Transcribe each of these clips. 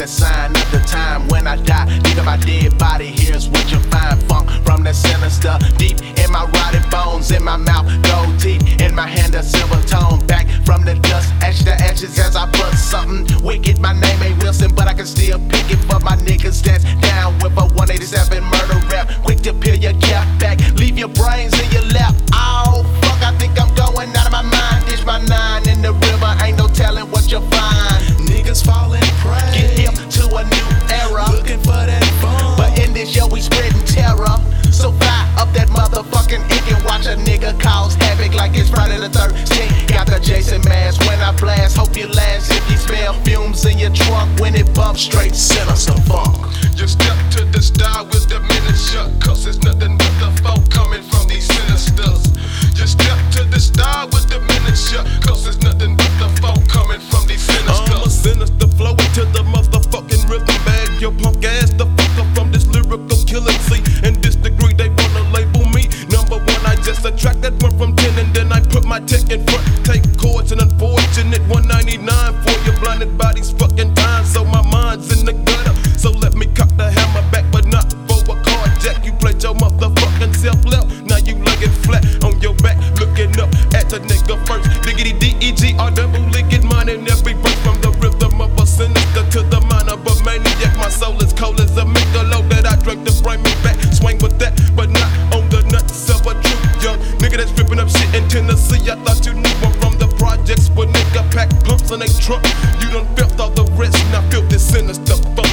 the sign of the time when I die. Think of my dead body, here's what you find. Funk from the sinister, deep in my rotted bones. In my mouth, gold teeth, in my hand a silver tone. Back from the dust, ash to ashes as I put something wicked. My name ain't Wilson, but I can still pick it for my niggas that's down with a 187 murder rap. Quick to peel your cap back, leave your brains in your lap. Oh, fuck, I think I'm going out of my mind. Ditch my 9 in the river, ain't no telling what you'll find. Niggas falling prey, Get hip to a new era, looking for that fun. but in this yo we spreading terror. So fly up that motherfucking ink and watch a nigga cause havoc like it's Friday the 13th. Got the Jason mask when I blast, hope you last if you smell fumes in your trunk when it bumps straight sinister funk. You step to the star with the miniature, cause it's nothing but the folk coming from these sinisters. You step to the star with the miniature, cause it's nothing but the folk coming from these sinisters. I'm a sinister flow into the motherfucking rhythm bag. Your punk ass the fucker from this lyrical killing. See, in this degree they wanna label me number one. I just attracted one from 10 and then I put my tech in front. Take chords and unfortunate 199 for your blinded body's fucking time. So my mind's in the gutter. So let me cock the hammer back, but not for a carjack. You played your motherfucking self left. Now you laying flat on your back, looking up at the nigga first. Diggity D-E-G-R double licked mine in every verse. From the rhythm of a sinister to the mind of a maniac. My soul is cold as a Michelob that I drank to bring me back. Swing with that, but not on the nuts of a true young nigga that's ripping up shit in Tennessee. I thought you knew I'm from the projects, but nigga pack pumps on they trunk. You done felt all the rest, now feel this sinister funk.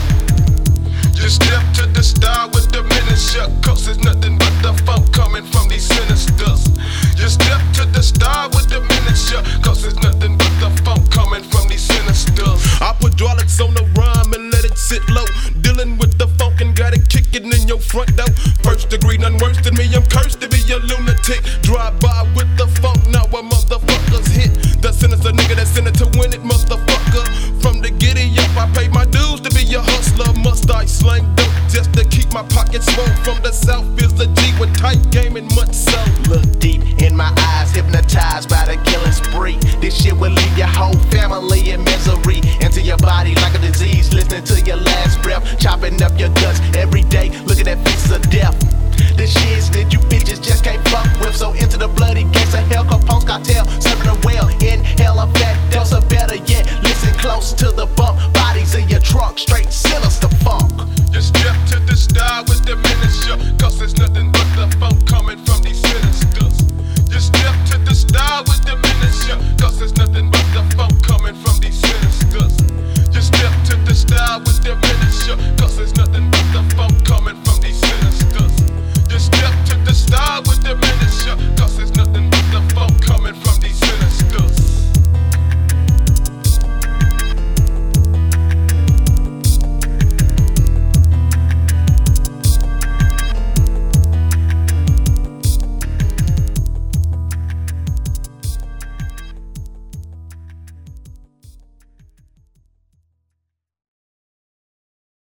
Just step to the star with the miniature, cause there's nothing but the funk coming from these sinisters. Just step to the star with the miniature, cause there's nothing but the funk coming from these sinisters. I put hydraulics on the rhyme and let it sit low. Dealing with the funk and got it kicking in your front door. First degree, none worse than me, I'm cursed to be a lunatic. Drive by with the funk, now a motherfuckers hit. The sinister nigga that's in it to win it, motherfucker. From the giddy up, I paid my dues to be a hustler. Must I slang dope just to keep my pockets full? From the south is the G with tight game and much so. Look deep in my eyes, hypnotized by the killing spree. This shit will leave your whole family in misery. Into your body like a disease, listening to your last breath. Chopping up your guts every day, looking at faces of death. The shits that you bitches just can't fuck with. So into the bloody gates of hell, Capone's cartel, serving a well. Inhale a fat dose, or better yet, listen close to the bump. Bodies in your trunk, straight sinister funk. Just step to the star with the miniature, cause there's nothing but the funk coming from these sinisters. Just step to the star with the miniature, cause there's nothing but the funk coming from these sinisters. Just step to the star with the miniature, cause there's nothing